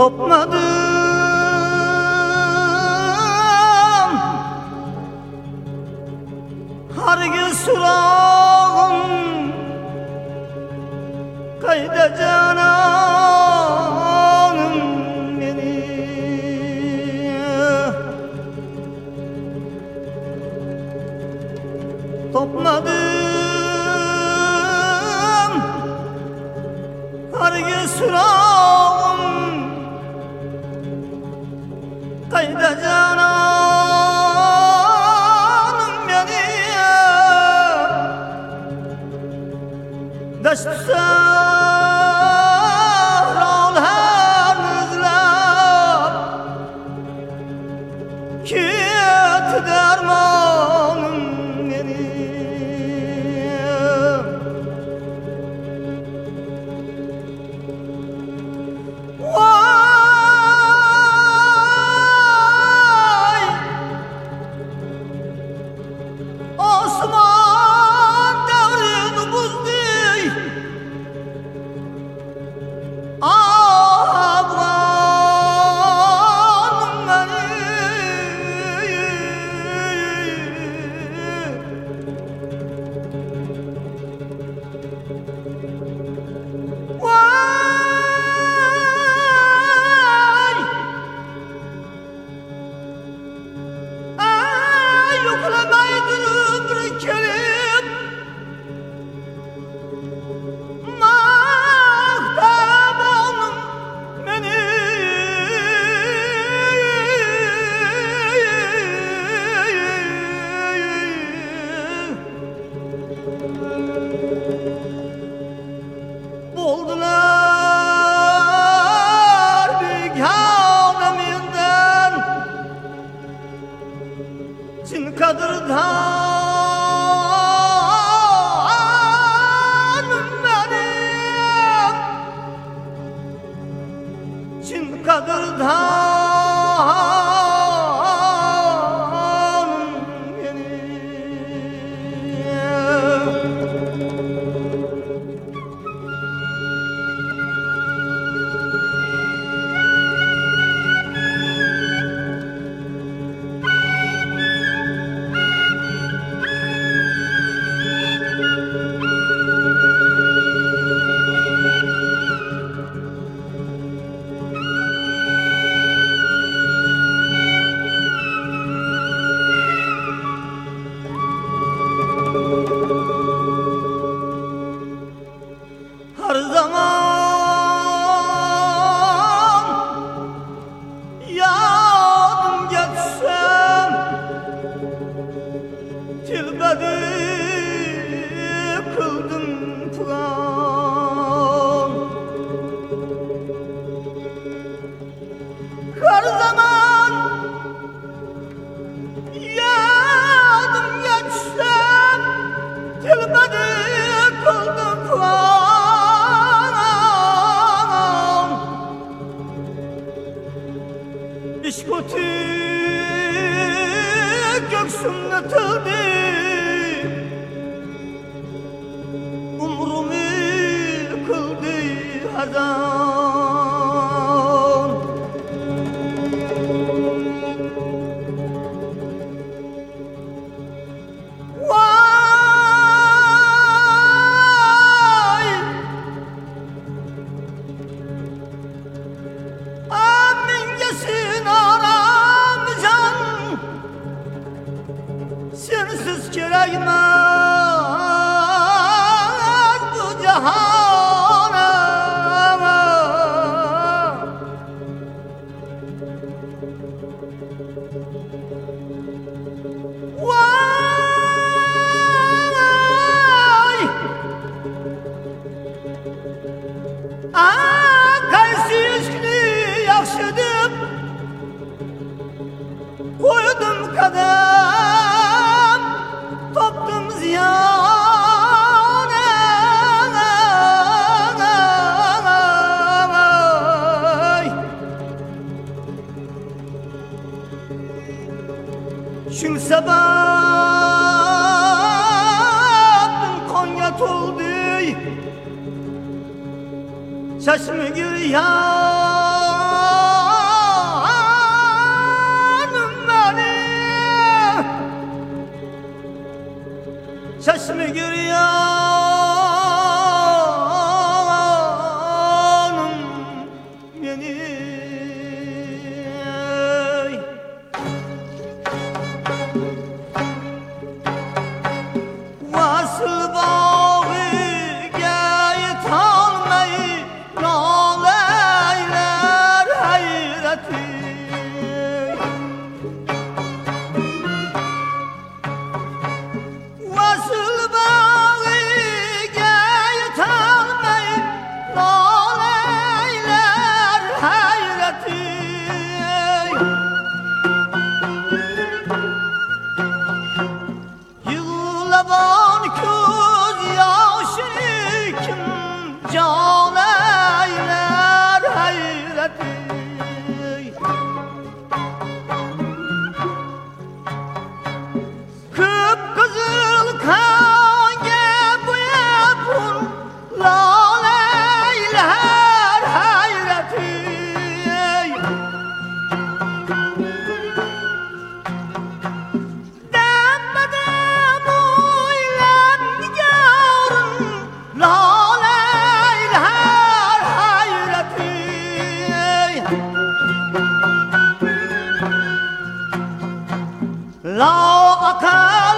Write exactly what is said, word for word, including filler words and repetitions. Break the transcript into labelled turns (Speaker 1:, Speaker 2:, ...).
Speaker 1: Topmadım hargı surağım kayda cananım beni. Topmadım hargı surağım kayda cananım beni. Daşt sahralar izlab kit dermanım beni. Osman devrini buzdi Afganım beni. Vay ay yoklamaydır ömrü kerim mahtabanım beni. Buldular büyük adamından Çin kadırdanım benim. Çin kadırdanım benim. Her zaman yadım geçsem tilbedi kıldım puan. Her zaman yadım geçsem tilbedi kıldım puan. İşkuti göksümde tıldı umrumu kıldı hazan. Vay amingesin aram can sensiz kerakmaz bu cihana. Vay aa qaysi ishni yaxshi deb qo'ydim qadam topdim ziyon. Shu sababdan qonga to'ldi chashmi gir Şaşmı görüyorum beni. Vasıl bağı gayet almayı naleyler hayreti. Vasıl bağı gayet almayı naleyler hayreti. Yığılaban göz yaşını kim can eyler hayreti. Kıpkızıl kan boyapun laleyler hayreti. Demeden uylan nigarım laleyler hayreti. La akar